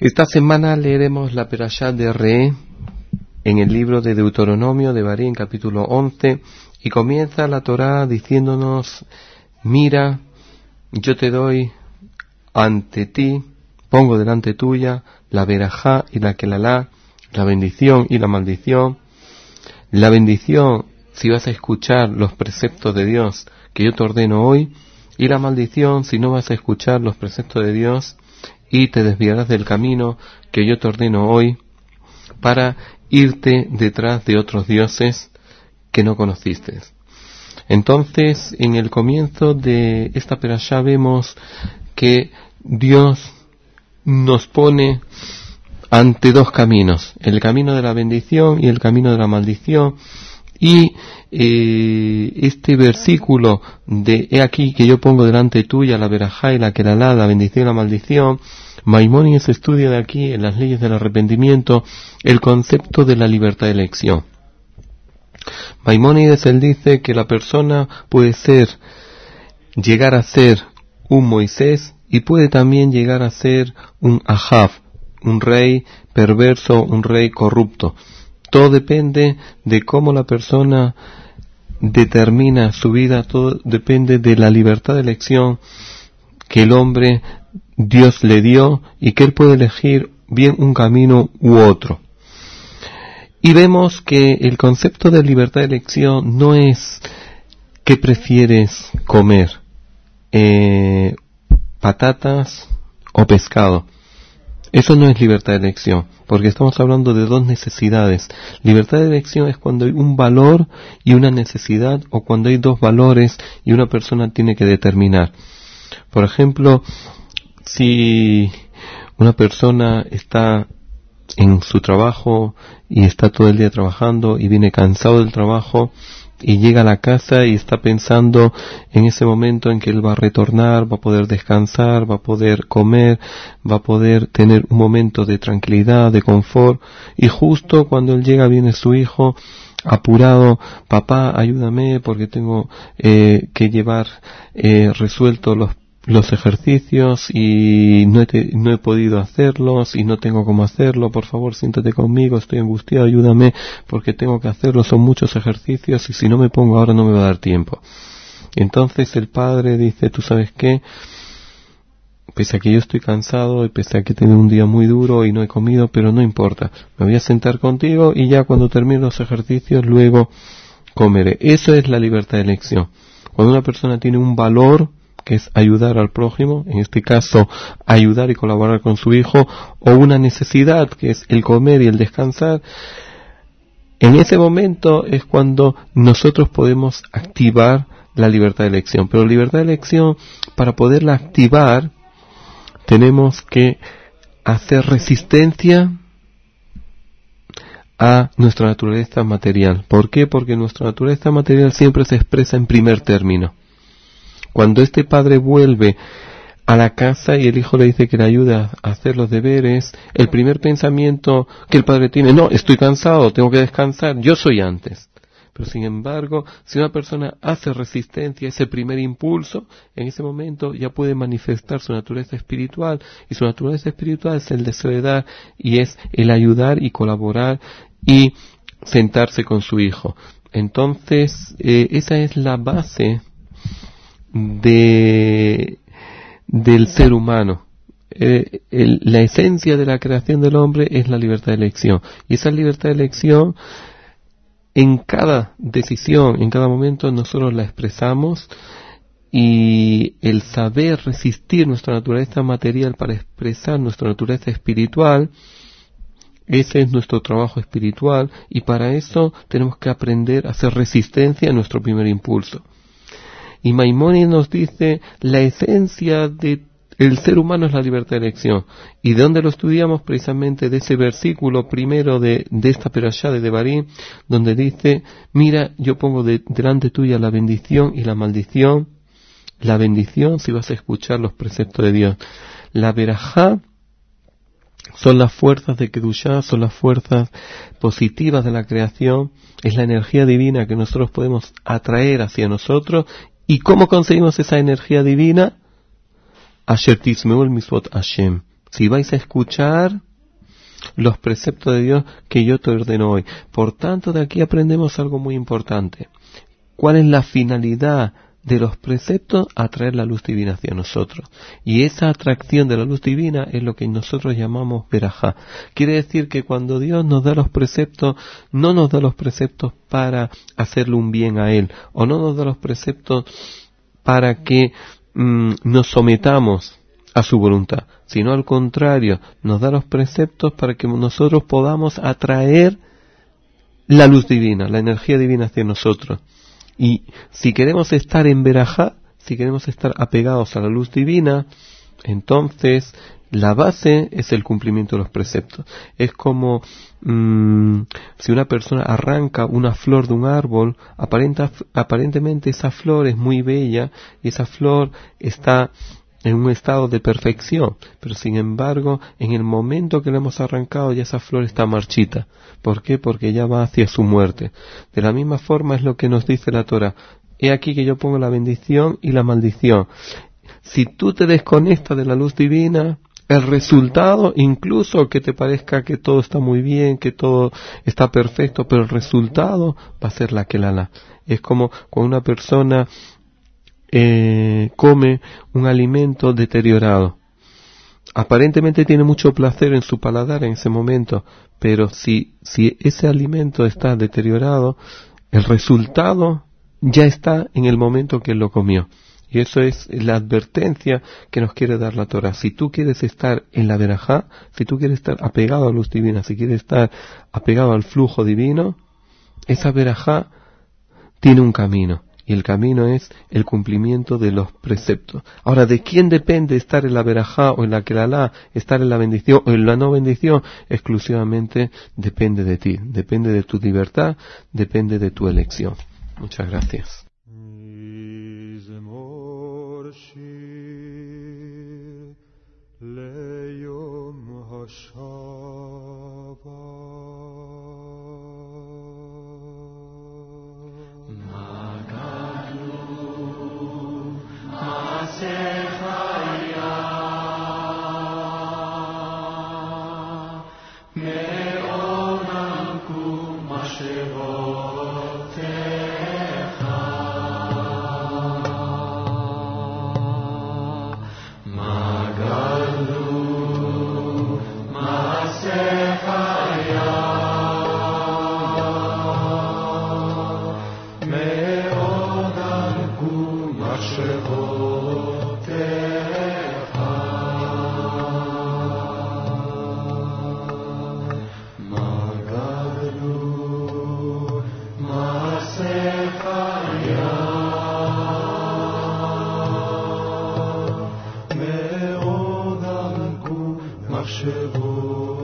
Esta semana leeremos la Perashá de Re en el libro de Deuteronomio de Barí, en capítulo 11, y comienza la Torá diciéndonos: mira, yo te doy ante ti, pongo delante tuya la verajá y la kelalá, la bendición y la maldición. La bendición si vas a escuchar los preceptos de Dios que yo te ordeno hoy, y la maldición si no vas a escuchar los preceptos de Dios y te desviarás del camino que yo te ordeno hoy para irte detrás de otros dioses que no conociste. Entonces, en el comienzo de esta perashá vemos que Dios nos pone ante dos caminos, el camino de la bendición y el camino de la maldición. Y este versículo de he aquí que yo pongo delante tuya la verajá y la kelalá, la bendición y la maldición, Maimónides estudia de aquí en las leyes del arrepentimiento el concepto de la libertad de elección. Maimónides él dice que la persona puede llegar a ser un Moisés y puede también llegar a ser un Ahab, un rey perverso, un rey corrupto. Todo depende de cómo la persona determina su vida, todo depende de la libertad de elección que el hombre, Dios le dio, y que él puede elegir bien un camino u otro. Y vemos que el concepto de libertad de elección no es qué prefieres comer, patatas o pescado. Eso no es libertad de elección, porque estamos hablando de dos necesidades. Libertad de elección es cuando hay un valor y una necesidad, o cuando hay dos valores y una persona tiene que determinar. Por ejemplo, si una persona está en su trabajo y está todo el día trabajando y viene cansado del trabajo y llega a la casa y está pensando en ese momento en que él va a retornar, va a poder descansar, va a poder comer, va a poder tener un momento de tranquilidad, de confort, y justo cuando él llega viene su hijo apurado: papá, ayúdame porque tengo que llevar resuelto los ejercicios y no he podido hacerlos y no tengo cómo hacerlo, por favor siéntate conmigo, estoy angustiado, ayúdame porque tengo que hacerlo, son muchos ejercicios y si no me pongo ahora no me va a dar tiempo. Entonces el padre dice: ¿tú sabes qué? Pese a que yo estoy cansado y pese a que he tenido un día muy duro y no he comido, pero no importa, me voy a sentar contigo y ya cuando termine los ejercicios luego comeré. Eso es la libertad de elección. Cuando una persona tiene un valor, que es ayudar al prójimo, en este caso ayudar y colaborar con su hijo, o una necesidad que es el comer y el descansar, en ese momento es cuando nosotros podemos activar la libertad de elección. Pero libertad de elección, para poderla activar, tenemos que hacer resistencia a nuestra naturaleza material. ¿Por qué? Porque nuestra naturaleza material siempre se expresa en primer término. Cuando este padre vuelve a la casa y el hijo le dice que le ayude a hacer los deberes, el primer pensamiento que el padre tiene: no, estoy cansado, tengo que descansar, yo soy antes. Pero sin embargo, si una persona hace resistencia a ese primer impulso, en ese momento ya puede manifestar su naturaleza espiritual, y su naturaleza espiritual es el deseo de dar, y es el ayudar y colaborar y sentarse con su hijo. Entonces, esa es la base del ser humano. La esencia de la creación del hombre es la libertad de elección, y esa libertad de elección en cada decisión, en cada momento nosotros la expresamos, y el saber resistir nuestra naturaleza material para expresar nuestra naturaleza espiritual, ese es nuestro trabajo espiritual, y para eso tenemos que aprender a hacer resistencia a nuestro primer impulso. Y Maimónides nos dice: la esencia del ser humano es la libertad de elección. ¿Y de dónde lo estudiamos? Precisamente de ese versículo primero de esta perashá de Devarim, donde dice: mira, yo pongo delante tuya la bendición y la maldición. La bendición si vas a escuchar los preceptos de Dios. La verajá son las fuerzas de Kedushá, son las fuerzas positivas de la creación, es la energía divina que nosotros podemos atraer hacia nosotros. ¿Y cómo conseguimos esa energía divina? Asher tismeul misvot Hashem, si vais a escuchar los preceptos de Dios que yo te ordeno hoy. Por tanto, de aquí aprendemos algo muy importante. ¿Cuál es la finalidad de los preceptos? Atraer la luz divina hacia nosotros. Y esa atracción de la luz divina es lo que nosotros llamamos verajá. Quiere decir que cuando Dios nos da los preceptos, no nos da los preceptos para hacerle un bien a Él, o no nos da los preceptos para que nos sometamos a su voluntad, sino al contrario, nos da los preceptos para que nosotros podamos atraer la luz divina, la energía divina hacia nosotros. Y si queremos estar en verajá, si queremos estar apegados a la luz divina, entonces la base es el cumplimiento de los preceptos. Es como si una persona arranca una flor de un árbol, aparentemente esa flor es muy bella y esa flor está en un estado de perfección, pero sin embargo, en el momento que la hemos arrancado ya esa flor está marchita. ¿Por qué? Porque ya va hacia su muerte. De la misma forma es lo que nos dice la Torah. He aquí que yo pongo la bendición y la maldición. Si tú te desconectas de la luz divina, el resultado, incluso que te parezca que todo está muy bien, que todo está perfecto, pero el resultado va a ser la Kelala. Es como cuando una persona come un alimento deteriorado. Aparentemente tiene mucho placer en su paladar en ese momento, pero si ese alimento está deteriorado, el resultado ya está en el momento que él lo comió. Y eso es la advertencia que nos quiere dar la Torah. Si tú quieres estar en la verajá, si tú quieres estar apegado a la luz divina, si quieres estar apegado al flujo divino, esa verajá tiene un camino. Y el camino es el cumplimiento de los preceptos. Ahora, ¿de quién depende estar en la verajá o en la kelalá, estar en la bendición o en la no bendición? Exclusivamente depende de ti, depende de tu libertad, depende de tu elección. Muchas gracias. מחשבותיך